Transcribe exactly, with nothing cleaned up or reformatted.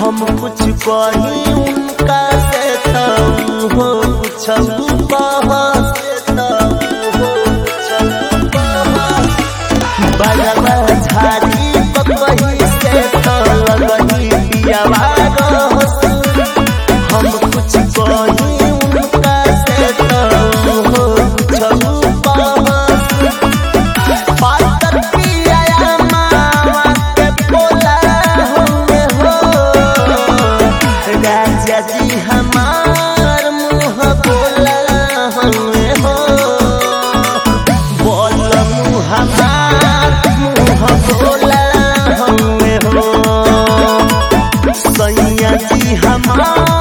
हम कुछ कही उनका से तो हो कुछ बलवा झाड़ी पकही से तो लगही पियावा हम कुछ कही उनका से तो हो कुछ पातर पिया मावा के बोला हुए हो राजा जी हमार मुँह बोला हुए हो बोल मुँह हमार मुँह बोला हुए हो सैया जी हमार